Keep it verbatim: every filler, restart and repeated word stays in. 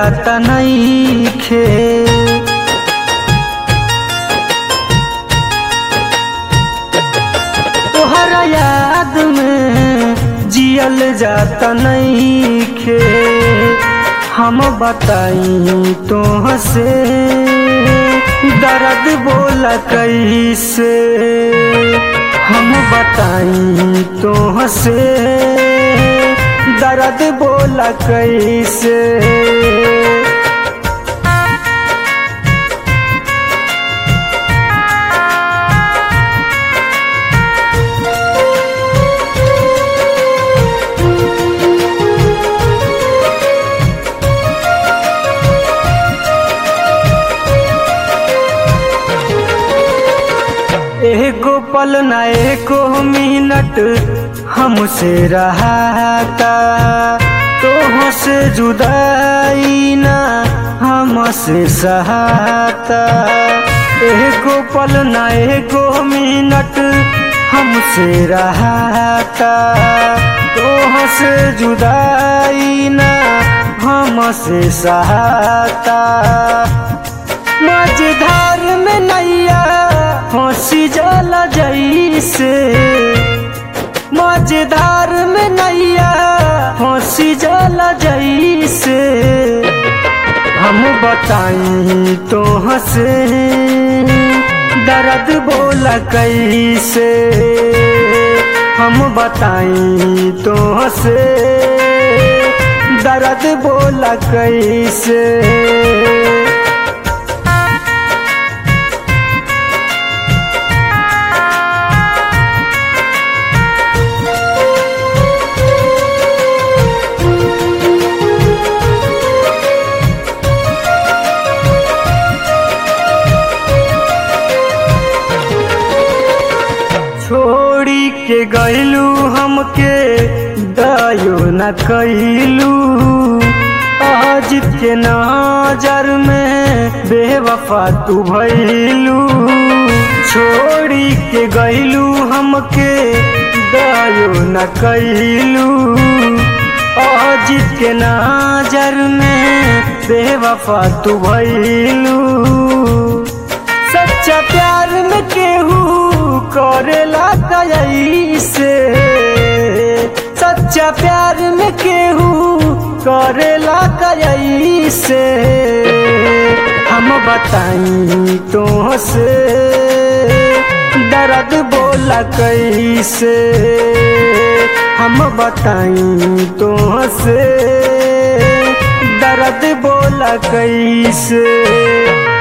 जाता नइखे। तोहरा याद में जियल जाता नइखे। हम बताई तोहसे दर्द बोला कैसे। हम बताई तोहसे दर्द बोला कैसे। एको पल ना एको मिनट हमसे रहाता। तोह से जुदाई ना हमसे सहाता। एको पल ना एको मिनट हमसे रहाता। तोह से जुदाई ना हमसे सहाता। मझधार में नैया हंसी जाला जैसे। मझधार में नैया हंसी जाला जैसे। हम बताई तोहसे दर्द बोला कैसे। हम बताई तोहसे दर्द बोला कैसे। छोड़ी के गइलू हमके दयो न कइलू। अजित के नजर में बेवफा तू भइलू। छोड़ी के गइलू हमके दयो न कइलू। अजित के नजर में बेवफा तू भइलू। सच्चा प्यार में केहू करेला कैसे। सच्चा प्यार में केहू करेला कैसे। हम बताई तोहसे दर्द बोला कैसे। हम बताई तोहसे दर्द बोला कैसे।